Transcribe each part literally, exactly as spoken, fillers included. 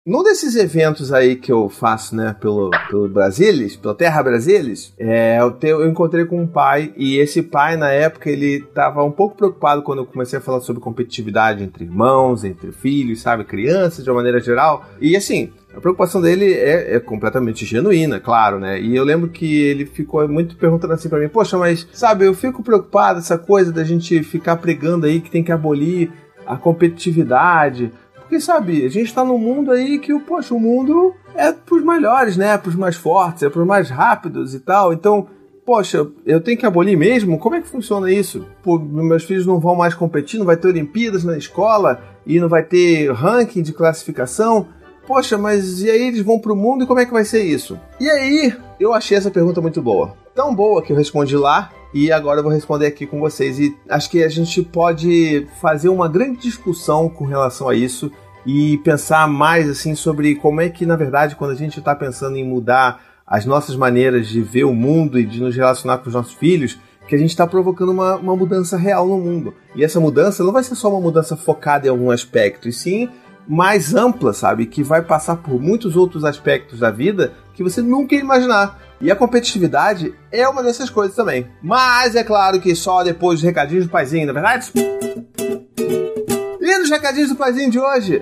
Num desses eventos aí que eu faço, né, pelo, pelo Brasilis, pela Terra Brasilis, é, eu, te, eu encontrei com um pai, e esse pai, na época, ele tava um pouco preocupado quando eu comecei a falar sobre competitividade entre irmãos, entre filhos, sabe, crianças, de uma maneira geral. E, assim, a preocupação dele é, é completamente genuína, claro, né? E eu lembro que ele ficou muito perguntando assim pra mim, poxa, mas, sabe, eu fico preocupado, essa coisa da gente ficar pregando aí que tem que abolir a competitividade. Porque, sabe, a gente tá num mundo aí que, poxa, o mundo é pros melhores, né? Pros mais fortes, é pros mais rápidos e tal. Então, poxa, eu tenho que abolir mesmo? Como é que funciona isso? Pô, meus filhos não vão mais competir, não vai ter Olimpíadas na escola e não vai ter ranking de classificação? Poxa, mas e aí eles vão pro mundo e como é que vai ser isso? E aí, eu achei essa pergunta muito boa. Tão boa que eu respondi lá. E agora eu vou responder aqui com vocês. E acho que a gente pode fazer uma grande discussão com relação a isso e pensar mais assim sobre como é que, na verdade, quando a gente está pensando em mudar as nossas maneiras de ver o mundo e de nos relacionar com os nossos filhos, que a gente está provocando uma, uma mudança real no mundo. E essa mudança não vai ser só uma mudança focada em algum aspecto, e sim mais ampla, sabe? Que vai passar por muitos outros aspectos da vida que você nunca ia imaginar. E a competitividade é uma dessas coisas também. Mas é claro que só depois dos recadinhos do paizinho, não é verdade? E nos recadinhos do paizinho de hoje?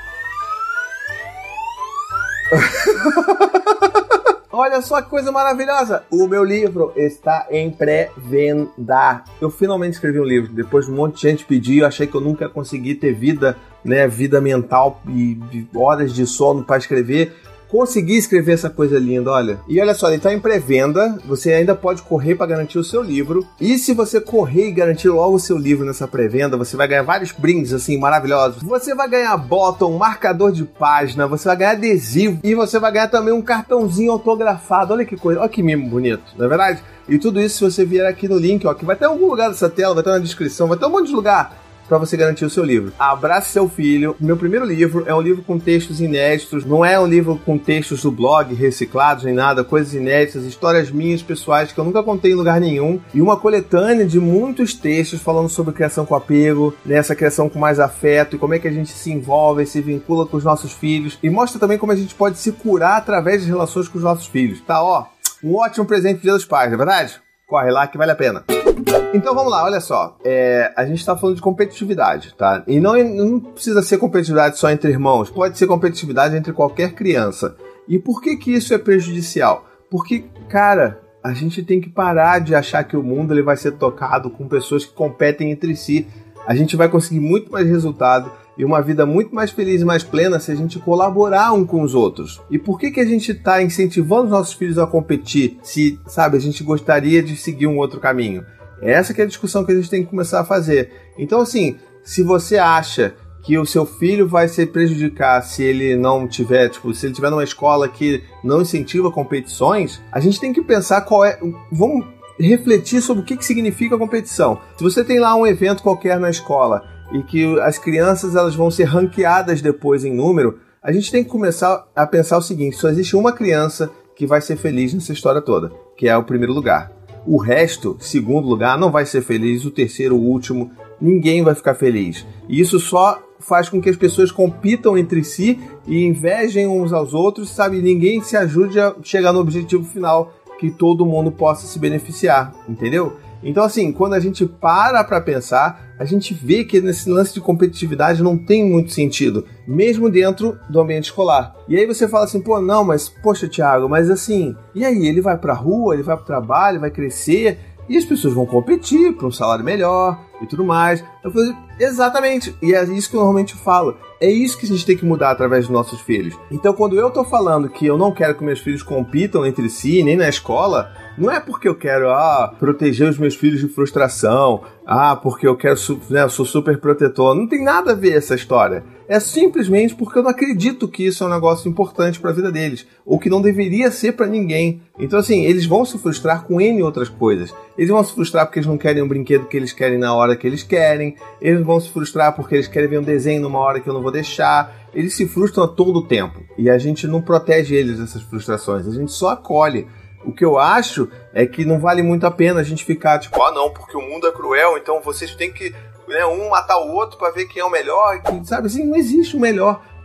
Olha só que coisa maravilhosa! O meu livro está em pré-venda. Eu finalmente escrevi um livro. Depois de um monte de gente pedir, eu achei que eu nunca ia conseguir ter vida, né, vida mental e horas de sono para escrever. Consegui escrever essa coisa linda, olha. E olha só, ele tá em pré-venda, você ainda pode correr para garantir o seu livro. E se você correr e garantir logo o seu livro nessa pré-venda, você vai ganhar vários brindes, assim, maravilhosos. Você vai ganhar bottom, marcador de página, você vai ganhar adesivo e você vai ganhar também um cartãozinho autografado. Olha que coisa, olha que mimo bonito, não é verdade? E tudo isso se você vier aqui no link, ó, que vai ter em algum lugar dessa tela, vai ter na descrição, vai ter um monte de lugar para você garantir o seu livro. Abrace seu filho. Meu primeiro livro é um livro com textos inéditos, não é um livro com textos do blog reciclados nem nada, coisas inéditas, histórias minhas pessoais que eu nunca contei em lugar nenhum, e uma coletânea de muitos textos falando sobre criação com apego, nessa criação com mais afeto e como é que a gente se envolve, se vincula com os nossos filhos, e mostra também como a gente pode se curar através das relações com os nossos filhos. Tá, ó, um ótimo presente pro Dia dos Pais, não é verdade? Corre lá que vale a pena. Então vamos lá, olha só, é, a gente tá falando de competitividade, tá? E não, não precisa ser competitividade só entre irmãos, pode ser competitividade entre qualquer criança. E por que que isso é prejudicial? Porque, cara, a gente tem que parar de achar que o mundo ele vai ser tocado com pessoas que competem entre si. A gente vai conseguir muito mais resultado e uma vida muito mais feliz e mais plena se a gente colaborar um com os outros. E por que que a gente está incentivando os nossos filhos a competir se, sabe, a gente gostaria de seguir um outro caminho? Essa que é a discussão que a gente tem que começar a fazer. Então, assim, se você acha que o seu filho vai se prejudicar se ele não tiver, tipo, se ele tiver numa escola que não incentiva competições, a gente tem que pensar qual é... Vamos refletir sobre o que que significa a competição. Se você tem lá um evento qualquer na escola e que as crianças elas vão ser ranqueadas depois em número, a gente tem que começar a pensar o seguinte: só existe uma criança que vai ser feliz nessa história toda, que é o primeiro lugar. O resto, segundo lugar, não vai ser feliz, o terceiro, o último, ninguém vai ficar feliz. E isso só faz com que as pessoas compitam entre si e invejem uns aos outros, sabe? Ninguém se ajude a chegar no objetivo final, que todo mundo possa se beneficiar, entendeu? Então, assim, quando a gente para pra pensar, a gente vê que nesse lance de competitividade não tem muito sentido, mesmo dentro do ambiente escolar. E aí você fala assim, pô, não, mas, poxa, Thiago, mas assim, e aí? Ele vai pra rua, ele vai pro trabalho, vai crescer, e as pessoas vão competir por um salário melhor e tudo mais. Eu falei, exatamente, e é isso que eu normalmente falo. É isso que a gente tem que mudar através dos nossos filhos. Então, quando eu tô falando que eu não quero que meus filhos compitam entre si, nem na escola, não é porque eu quero ah, proteger os meus filhos de frustração, ah, porque eu quero, né, eu sou super protetor. Não tem nada a ver essa história. É simplesmente porque eu não acredito que isso é um negócio importante para a vida deles, ou que não deveria ser para ninguém. Então, assim, eles vão se frustrar com N outras coisas. Eles vão se frustrar porque eles não querem um brinquedo que eles querem na hora que eles querem. Eles vão se frustrar porque eles querem ver um desenho numa hora que eu não vou deixar. Eles se frustram a todo o tempo. E a gente não protege eles dessas frustrações. A gente só acolhe. O que eu acho é que não vale muito a pena a gente ficar tipo, ah não, porque o mundo é cruel, então vocês têm que, né, um matar o outro pra ver quem é o melhor. Que, sabe assim, não existe o melhor.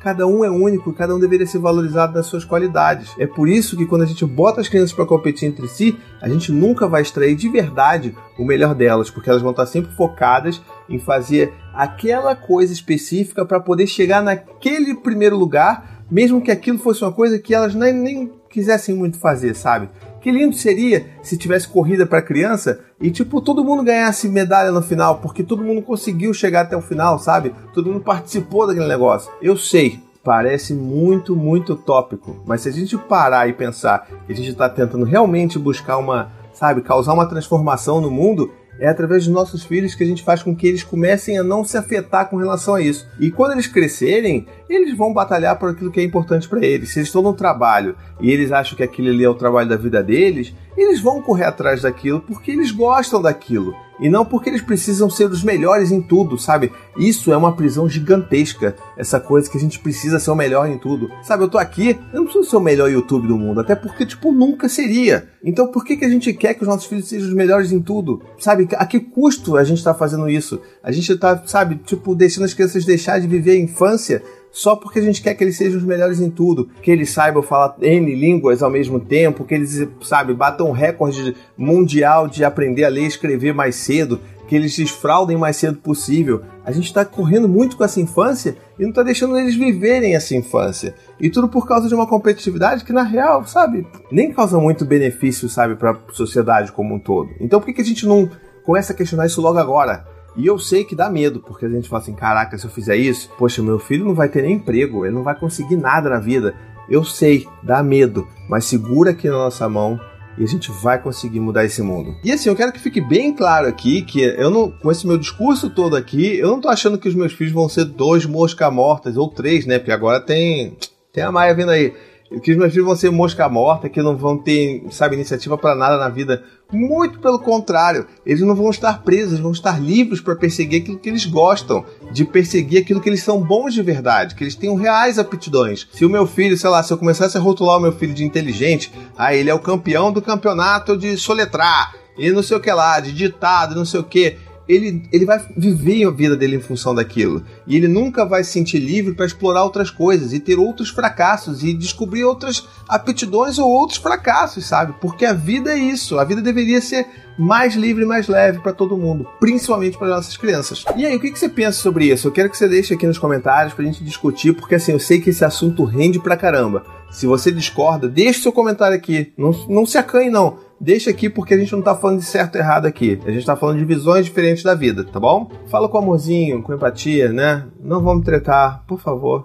cada um é único e cada um deveria ser valorizado nas suas qualidades. É por isso que quando a gente bota as crianças para competir entre si, a gente nunca vai extrair de verdade o melhor delas, porque elas vão estar sempre focadas em fazer aquela coisa específica para poder chegar naquele primeiro lugar, mesmo que aquilo fosse uma coisa que elas nem, nem quisessem muito fazer, sabe? Que lindo seria se tivesse corrida para criança e, tipo, todo mundo ganhasse medalha no final, porque todo mundo conseguiu chegar até o final, sabe? Todo mundo participou daquele negócio. Eu sei, parece muito, muito utópico, mas se a gente parar e pensar que a gente está tentando realmente buscar uma, sabe, causar uma transformação no mundo, é através dos nossos filhos que a gente faz com que eles comecem a não se afetar com relação a isso. E quando eles crescerem, eles vão batalhar por aquilo que é importante para eles. Se eles estão no trabalho e eles acham que aquilo ali é o trabalho da vida deles, eles vão correr atrás daquilo porque eles gostam daquilo. E não porque eles precisam ser os melhores em tudo, sabe? Isso é uma prisão gigantesca, essa coisa que a gente precisa ser o melhor em tudo. Sabe, eu tô aqui, eu não preciso ser o melhor YouTube do mundo, até porque, tipo, nunca seria. Então por que que a gente quer que os nossos filhos sejam os melhores em tudo? Sabe, a que custo a gente tá fazendo isso? A gente tá, sabe, tipo, deixando as crianças deixar de viver a infância só porque a gente quer que eles sejam os melhores em tudo, que eles saibam falar N línguas ao mesmo tempo, que eles, sabe, batam um recorde mundial de aprender a ler e escrever mais cedo, que eles desfraudem o mais cedo possível. A gente está correndo muito com essa infância e não está deixando eles viverem essa infância. E tudo por causa de uma competitividade que, na real, sabe, nem causa muito benefício, sabe, para a sociedade como um todo. Então por que que a gente não começa a questionar isso logo agora? E eu sei que dá medo, porque a gente fala assim, caraca, se eu fizer isso, poxa, meu filho não vai ter nem emprego, ele não vai conseguir nada na vida. Eu sei, dá medo, mas segura aqui na nossa mão e a gente vai conseguir mudar esse mundo. E assim, eu quero que fique bem claro aqui que eu não, com esse meu discurso todo aqui, eu não tô achando que os meus filhos vão ser dois mosca mortas, ou três, né? Porque agora tem, tem a Maia vindo aí. Que os meus filhos vão ser mosca morta, que não vão ter, sabe, iniciativa para nada na vida. Muito pelo contrário, eles não vão estar presos, eles vão estar livres para perseguir aquilo que eles gostam, de perseguir aquilo que eles são bons de verdade, que eles tenham reais aptidões. Se o meu filho, sei lá, se eu começasse a rotular o meu filho de inteligente, ah, ele é o campeão do campeonato de soletrar, e não sei o que lá, de ditado, não sei o que... Ele, ele vai viver a vida dele em função daquilo. E ele nunca vai se sentir livre para explorar outras coisas e ter outros fracassos e descobrir outras aptidões ou outros fracassos, sabe? Porque a vida é isso. A vida deveria ser mais livre e mais leve para todo mundo, principalmente para nossas crianças. E aí, o que, que você pensa sobre isso? Eu quero que você deixe aqui nos comentários pra gente discutir, porque assim, eu sei que esse assunto rende pra caramba. Se você discorda, deixe seu comentário aqui. Não, não se acanhe, não. Deixa aqui porque a gente não tá falando de certo e errado aqui. A gente tá falando de visões diferentes da vida, tá bom? Fala com amorzinho, com empatia, né? Não vamos tretar, por favor.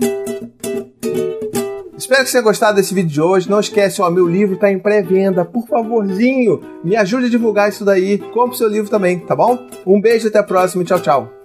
Espero que você tenha gostado desse vídeo de hoje. Não esquece, ó, meu livro tá em pré-venda. Por favorzinho, me ajude a divulgar isso daí. Compre seu livro também, tá bom? Um beijo, até a próxima e tchau, tchau.